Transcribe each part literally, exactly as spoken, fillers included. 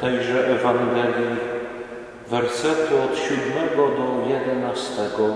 tejże Ewangelii, wersety od siódmego do jedenastego.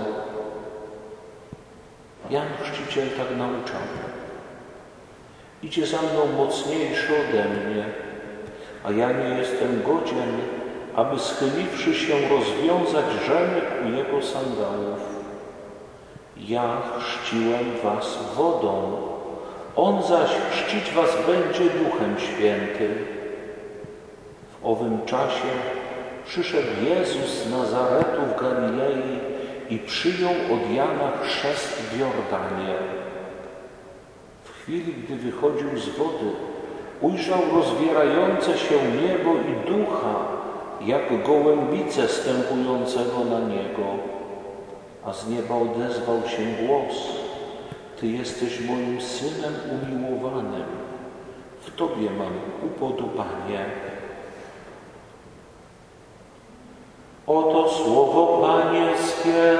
Jan Chrzciciel tak nauczał. Idzie za mną mocniejszy ode mnie, a ja nie jestem godzien, aby schyliwszy się rozwiązać rzemek u jego sandałów. Ja chrzciłem was wodą, on zaś chrzcić was będzie Duchem Świętym. W owym czasie przyszedł Jezus z Nazaretu w Galilei i przyjął od Jana chrzest w Jordanie. W chwili, gdy wychodził z wody, ujrzał rozwierające się niebo i Ducha, jak gołębice stępującego na niego. A z nieba odezwał się głos: Ty jesteś moim Synem umiłowanym, w Tobie mam upodobanie. Oto słowo Pańskie.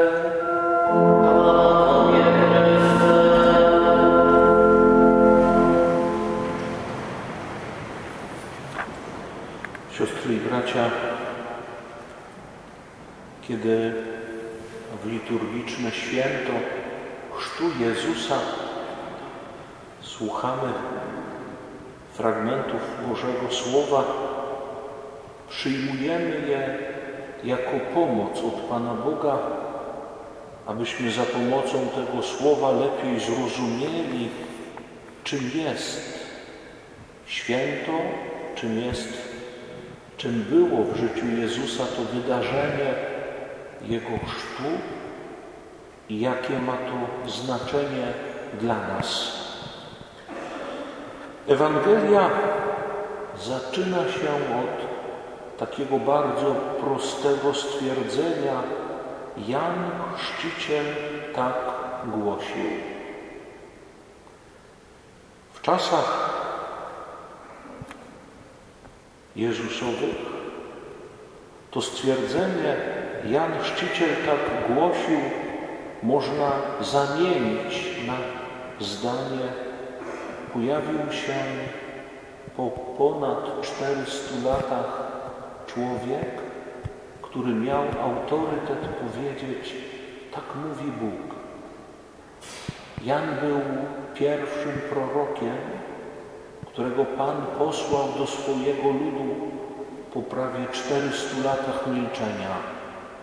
Siostry i bracia, kiedy w liturgiczne święto chrztu Jezusa słuchamy fragmentów Bożego Słowa, przyjmujemy je jako pomoc od Pana Boga, abyśmy za pomocą tego Słowa lepiej zrozumieli, czym jest święto, czym jest, czym było w życiu Jezusa to wydarzenie Jego chrztu i jakie ma to znaczenie dla nas. Ewangelia zaczyna się od takiego bardzo prostego stwierdzenia: Jan Chrzciciel tak głosił. W czasach Jezusowych to stwierdzenie Jan Chrzciciel tak głosił można zamienić na zdanie: pojawił się po ponad czterystu latach człowiek, który miał autorytet powiedzieć: tak mówi Bóg. Jan był pierwszym prorokiem, którego Pan posłał do swojego ludu po prawie czterystu latach milczenia.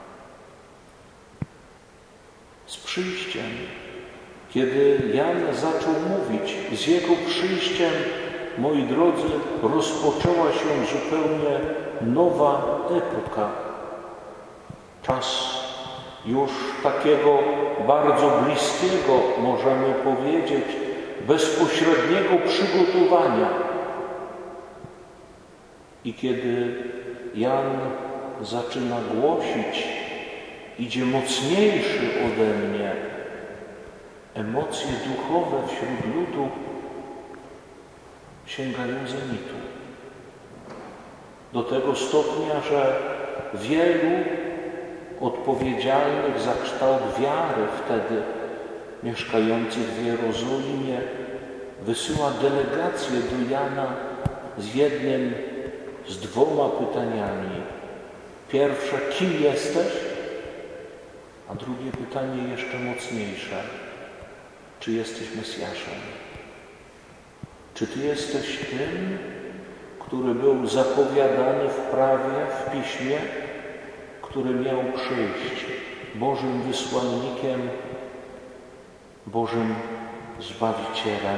Z przyjściem, kiedy Jan zaczął mówić, z jego przyjściem, moi drodzy, rozpoczęła się zupełnie nowa epoka. Czas już takiego bardzo bliskiego, możemy powiedzieć, bezpośredniego przygotowania. I kiedy Jan zaczyna głosić: idzie mocniejszy ode mnie, emocje duchowe wśród ludu sięgają zenitu. Do tego stopnia, że wielu odpowiedzialnych za kształt wiary wtedy mieszkających w Jerozolimie wysyła delegację do Jana z jednym, z dwoma pytaniami. Pierwsze: kim jesteś? A drugie pytanie jeszcze mocniejsze: czy jesteś Mesjaszem? Czy Ty jesteś tym, który był zapowiadany w prawie, w Piśmie, który miał przyjść, Bożym wysłannikiem, Bożym Zbawicielem?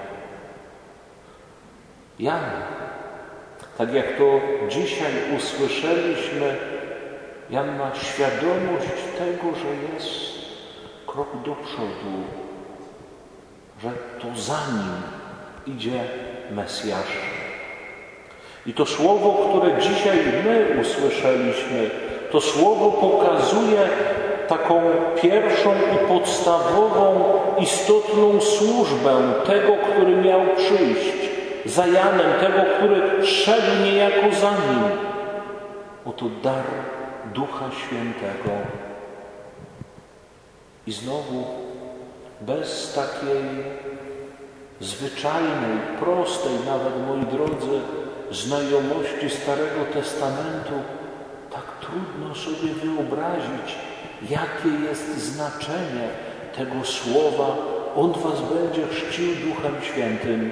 Jan, tak jak to dzisiaj usłyszeliśmy, Jan ma świadomość tego, że jest krok do przodu, że to za nim idzie Mesjasz. I to słowo, które dzisiaj my usłyszeliśmy, to słowo pokazuje taką pierwszą i podstawową, istotną służbę tego, który miał przyjść za Janem, tego, który szedł niejako za nim. Oto dar Ducha Świętego. I znowu bez takiej zwyczajnej, prostej nawet, moi drodzy, znajomości Starego Testamentu, tak trudno sobie wyobrazić, jakie jest znaczenie tego słowa. On was będzie chrzcił Duchem Świętym.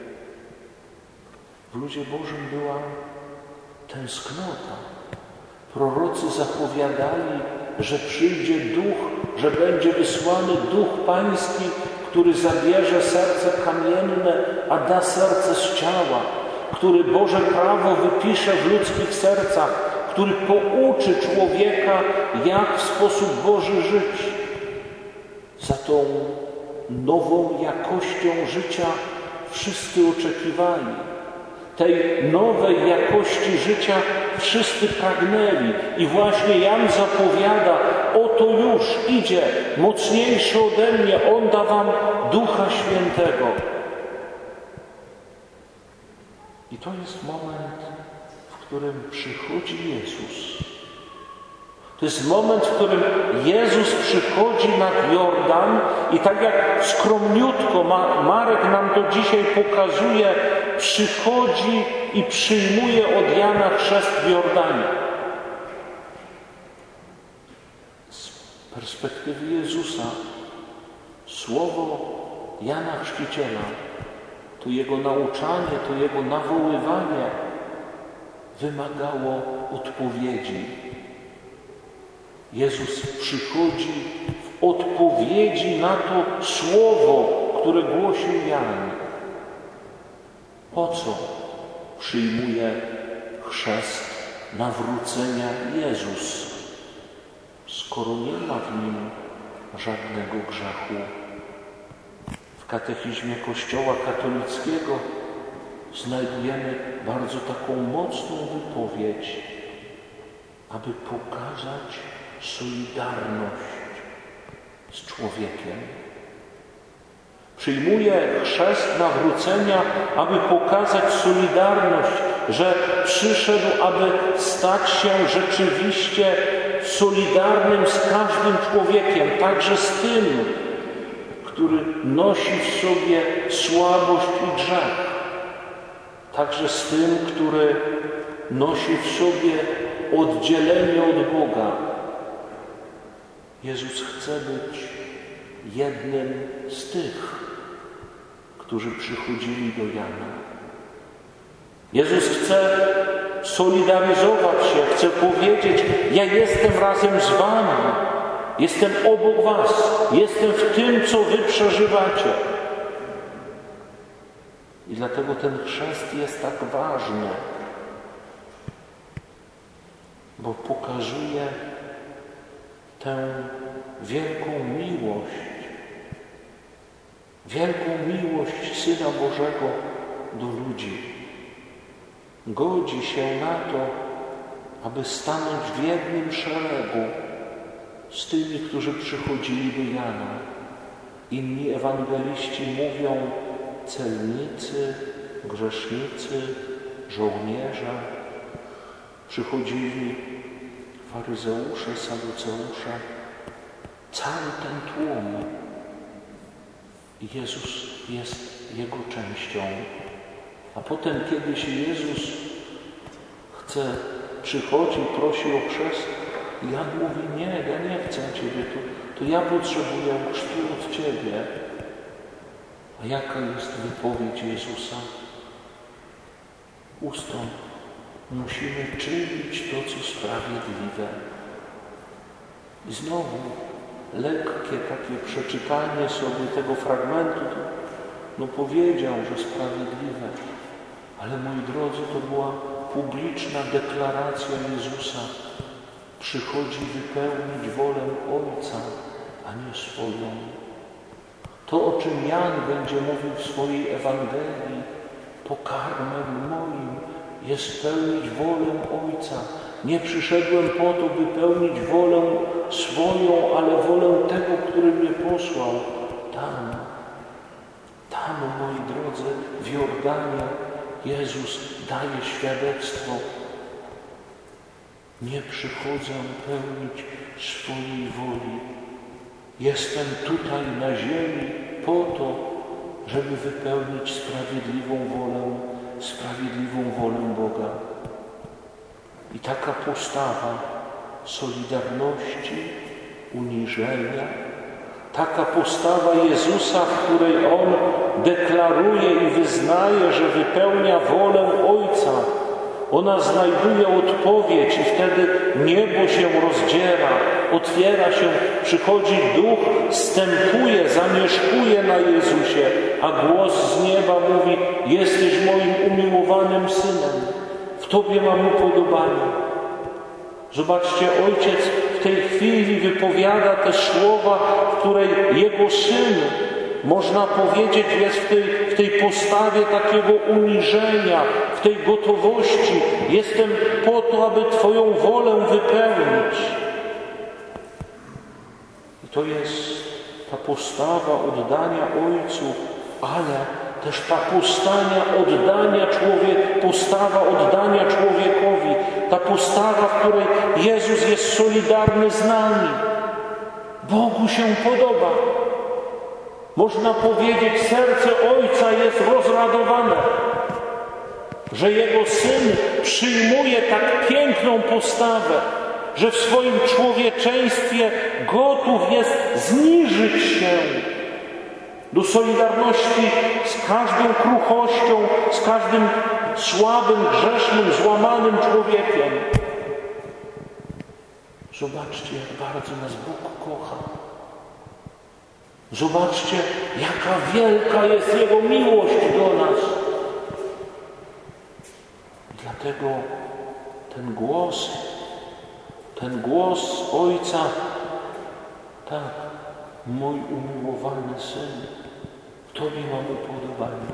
W ludzie Bożym była tęsknota. Prorocy zapowiadali, że przyjdzie Duch, że będzie wysłany Duch Pański, który zabierze serce kamienne, a da serce z ciała, który Boże prawo wypisze w ludzkich sercach, który pouczy człowieka, jak w sposób Boży żyć. Za tą nową jakością życia wszyscy oczekiwali. Tej nowej jakości życia wszyscy pragnęli. I właśnie Jan zapowiada, oto już idzie, mocniejszy ode mnie, On da wam Ducha Świętego. I to jest moment, w którym przychodzi Jezus. To jest moment, w którym Jezus przychodzi nad Jordan i tak jak skromniutko Marek nam to dzisiaj pokazuje, przychodzi i przyjmuje od Jana chrzest w Jordanie. Z perspektywy Jezusa słowo Jana Chrzciciela, to jego nauczanie, to jego nawoływanie wymagało odpowiedzi. Jezus przychodzi w odpowiedzi na to słowo, które głosił Jan. Po co przyjmuje chrzest nawrócenia Jezus, skoro nie ma w nim żadnego grzechu? W katechizmie Kościoła katolickiego znajdujemy bardzo taką mocną wypowiedź, aby pokazać solidarność z człowiekiem. Przyjmuje chrzest nawrócenia, aby pokazać solidarność, że przyszedł, aby stać się rzeczywiście solidarnym z każdym człowiekiem, także z tym, który nosi w sobie słabość i grzech, także z tym, który nosi w sobie oddzielenie od Boga. Jezus chce być jednym z tych, którzy przychodzili do Jana. Jezus chce solidaryzować się, chce powiedzieć: ja jestem razem z wami, jestem obok was, jestem w tym, co wy przeżywacie. I dlatego ten chrzest jest tak ważny, bo pokazuje tę wielką miłość, wielką miłość Syna Bożego do ludzi. Godzi się na to, aby stanąć w jednym szeregu z tymi, którzy przychodzili do Jana. Inni ewangeliści mówią: celnicy, grzesznicy, żołnierze. Przychodzili faryzeusze, saduceusze, cały ten tłum. I Jezus jest jego częścią. A potem, kiedy się Jezus chce, przychodzi, prosi o chrzest, Jan mówi: nie, ja nie chcę Ciebie, to, to ja potrzebuję chrztu od Ciebie. A jaka jest wypowiedź Jezusa? Ustąp, musimy czynić to, co sprawiedliwe. I znowu lekkie takie przeczytanie sobie tego fragmentu, no powiedział, że sprawiedliwe, ale moi drodzy, to była publiczna deklaracja Jezusa. Przychodzi wypełnić wolę Ojca, a nie swoją. To, o czym Jan będzie mówił w swojej Ewangelii, pokarmem moim jest pełnić wolę Ojca. Nie przyszedłem po to, by pełnić wolę swoją, ale wolę tego, który mnie posłał. Tam, tam, moi drodzy, w Jordanie Jezus daje świadectwo. Nie przychodzę pełnić swojej woli. Jestem tutaj na ziemi po to, żeby wypełnić sprawiedliwą wolę sprawiedliwą wolę Boga. I taka postawa solidarności, uniżenia, taka postawa Jezusa, w której On deklaruje i wyznaje, że wypełnia wolę Ojca, ona znajduje odpowiedź i wtedy niebo się rozdziera, otwiera się, przychodzi Duch, zstępuje, zamieszkuje na Jezusie, a głos z nieba mówi: jesteś moim umiłowanym Synem, w Tobie mam upodobanie. Zobaczcie, Ojciec w tej chwili wypowiada te słowa, w której Jego Syn, można powiedzieć, jest w tej, w tej postawie takiego uniżenia, w tej gotowości. Jestem po to, aby Twoją wolę wypełnić. I to jest ta postawa oddania Ojcu, ale też ta postawa oddania człowiek, postawa oddania człowiekowi, ta postawa, w której Jezus jest solidarny z nami. Bogu się podoba. Można powiedzieć, serce Ojca jest rozradowane, że Jego Syn przyjmuje tak piękną postawę, że w swoim człowieczeństwie gotów jest zniżyć się do solidarności z każdą kruchością, z każdym słabym, grzesznym, złamanym człowiekiem. Zobaczcie, jak bardzo nas Bóg kocha. Zobaczcie, jaka wielka jest Jego miłość do nas. Dlatego ten głos, ten głos Ojca, tak, mój umiłowany Syn, w Tobie mam upodobanie.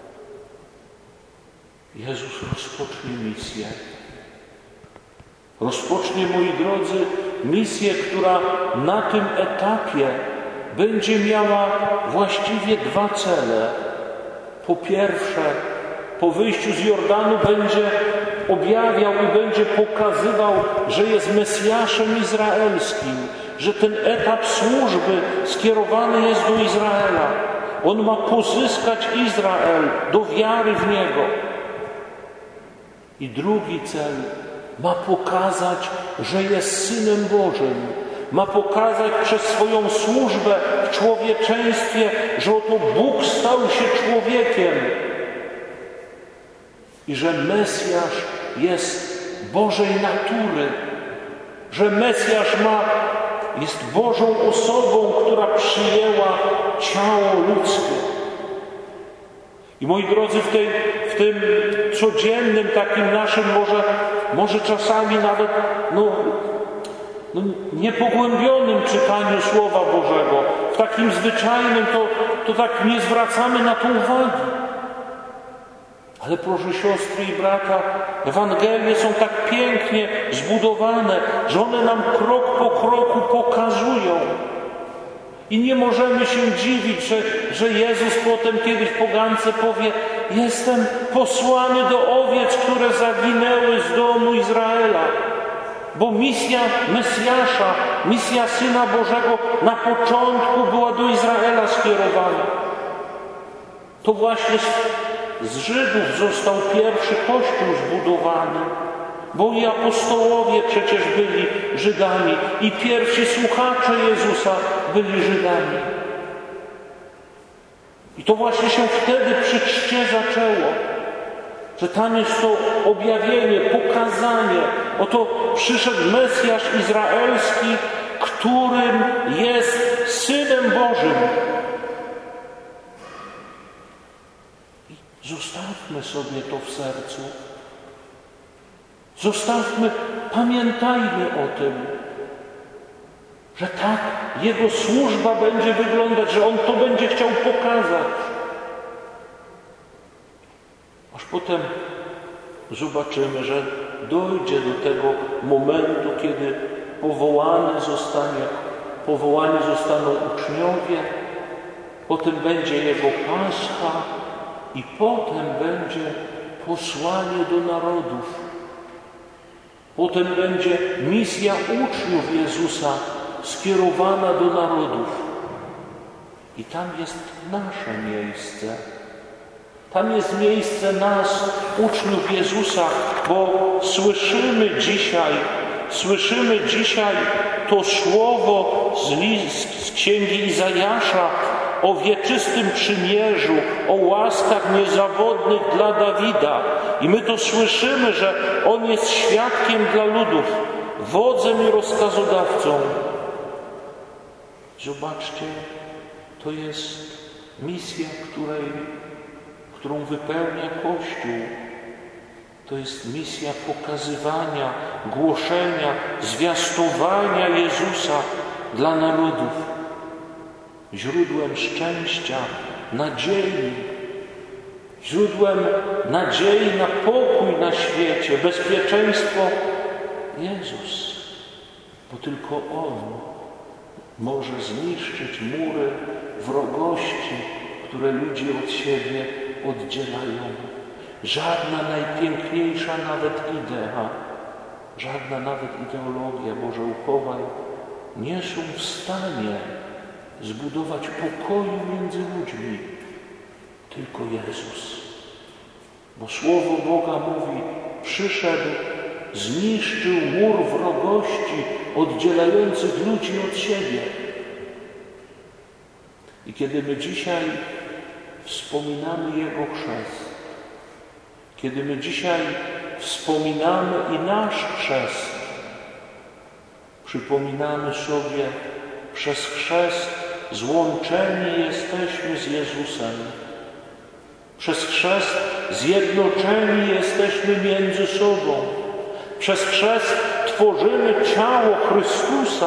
Jezus rozpocznie misję. Rozpocznie, moi drodzy, misję, która na tym etapie będzie miała właściwie dwa cele. Po pierwsze, po wyjściu z Jordanu będzie objawiał i będzie pokazywał, że jest Mesjaszem izraelskim, że ten etap służby skierowany jest do Izraela. On ma pozyskać Izrael do wiary w Niego. I drugi cel, ma pokazać, że jest Synem Bożym. Ma pokazać przez swoją służbę w człowieczeństwie, że oto Bóg stał się człowiekiem i że Mesjasz jest Bożej natury, że Mesjasz ma, jest Bożą osobą, która przyjęła ciało ludzkie. I moi drodzy, w, tej, w tym codziennym takim naszym, może, może czasami nawet no, no, niepogłębionym czytaniu Słowa Bożego, w takim zwyczajnym, to, to tak nie zwracamy na to uwagi. Ale proszę siostry i brata, Ewangelie są tak pięknie zbudowane, że one nam krok po kroku pokazują. I nie możemy się dziwić, że, że Jezus potem kiedyś pogance powie: jestem posłany do owiec, które zaginęły z domu Izraela. Bo misja Mesjasza, misja Syna Bożego na początku była do Izraela skierowana. To właśnie z, z Żydów został pierwszy Kościół zbudowany. Bo i apostołowie przecież byli Żydami i pierwsi słuchacze Jezusa byli Żydami. I to właśnie się wtedy przy chrzcie zaczęło, że tam jest to objawienie, pokazanie. Oto przyszedł Mesjasz izraelski, którym jest Synem Bożym. I zostawmy sobie to w sercu. Zostawmy, pamiętajmy o tym, że tak Jego służba będzie wyglądać, że On to będzie chciał pokazać. Aż potem zobaczymy, że dojdzie do tego momentu, kiedy powołany zostanie, powołani zostaną uczniowie, potem będzie Jego Pascha i potem będzie posłanie do narodów. Potem będzie misja uczniów Jezusa skierowana do narodów. I tam jest nasze miejsce. Tam jest miejsce nas, uczniów Jezusa, bo słyszymy dzisiaj, słyszymy dzisiaj to słowo z, list, z księgi Izajasza o wieczystym przymierzu, o łaskach niezawodnych dla Dawida. I my to słyszymy, że On jest świadkiem dla ludów, wodzem i rozkazodawcą. Zobaczcie, to jest misja, której, którą wypełnia Kościół. To jest misja pokazywania, głoszenia, zwiastowania Jezusa dla narodów. Źródłem szczęścia, nadziei, źródłem nadziei na pokój na świecie, bezpieczeństwo Jezus. Bo tylko On może zniszczyć mury wrogości, które ludzi od siebie oddzielają. Żadna najpiękniejsza nawet idea, żadna nawet ideologia, Boże uchowaj, nie są w stanie zbudować pokoju między ludźmi. Tylko Jezus. Bo Słowo Boga mówi, przyszedł, zniszczył mur wrogości oddzielających ludzi od siebie. I kiedy my dzisiaj wspominamy Jego chrzest, kiedy my dzisiaj wspominamy i nasz chrzest, przypominamy sobie, przez chrzest złączeni jesteśmy z Jezusem. Przez chrzest zjednoczeni jesteśmy między sobą. Przez chrzest tworzymy ciało Chrystusa.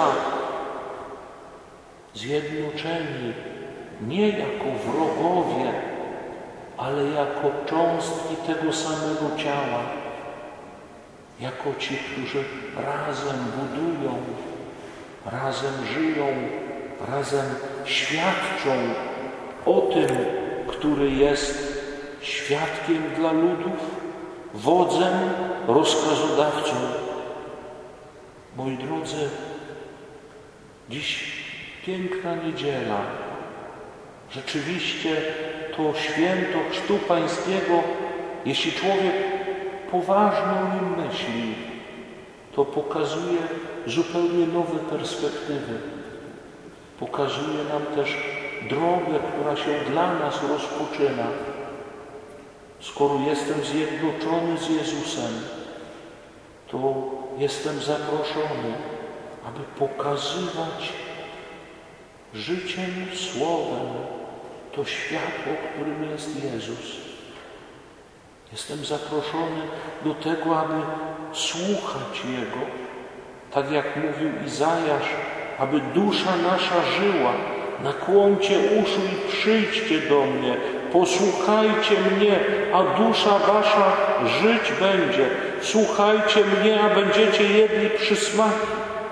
Zjednoczeni nie jako wrogowie, ale jako cząstki tego samego ciała. Jako ci, którzy razem budują, razem żyją, razem świadczą o tym, który jest świadkiem dla ludów, wodzem, rozkazodawcą. Moi drodzy, dziś piękna niedziela. Rzeczywiście to święto Chrztu Pańskiego, jeśli człowiek poważnie o nim myśli, to pokazuje zupełnie nowe perspektywy. Pokazuje nam też drogę, która się dla nas rozpoczyna. Skoro jestem zjednoczony z Jezusem, to jestem zaproszony, aby pokazywać życiem, słowem to światło, którym jest Jezus. Jestem zaproszony do tego, aby słuchać Jego, tak jak mówił Izajasz, aby dusza nasza żyła. Nakłoncie uszu i przyjdźcie do mnie, posłuchajcie mnie, a dusza wasza żyć będzie. Słuchajcie mnie, a będziecie jedli przysmaki.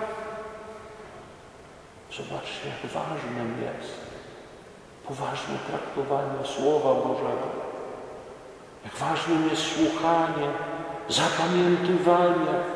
Zobaczcie, jak ważnym jest poważne traktowanie Słowa Bożego. Jak ważnym jest słuchanie, zapamiętywanie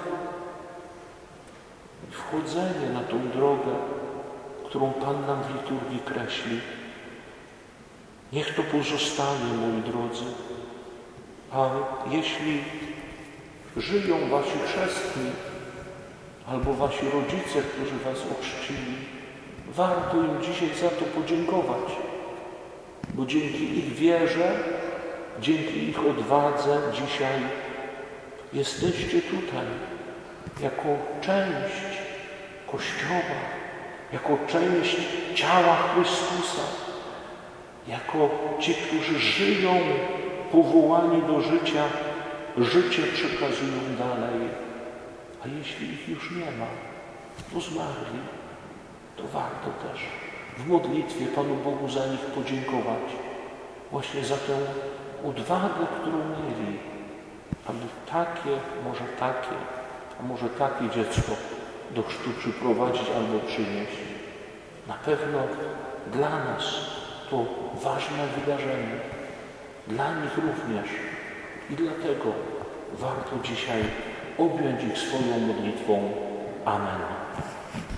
i wchodzenie na tą drogę, którą Pan nam w liturgii kreśli. Niech to pozostanie, moi drodzy. A jeśli żyją wasi chrzestni albo wasi rodzice, którzy was ochrzcili, warto im dzisiaj za to podziękować, bo dzięki ich wierze, dzięki ich odwadze dzisiaj jesteście tutaj jako część Kościoła, jako część ciała Chrystusa, jako ci, którzy żyją powołani do życia, życie przekazują dalej. A jeśli ich już nie ma, bo zmarli, to warto też w modlitwie Panu Bogu za nich podziękować. Właśnie za tę odwagę, którą mieli, aby takie, może takie, a może takie dziecko do chrztu przyprowadzić albo przynieść. Na pewno dla nas to ważne wydarzenie, dla nich również. I dlatego warto dzisiaj objąć ich swoją modlitwą. Amen.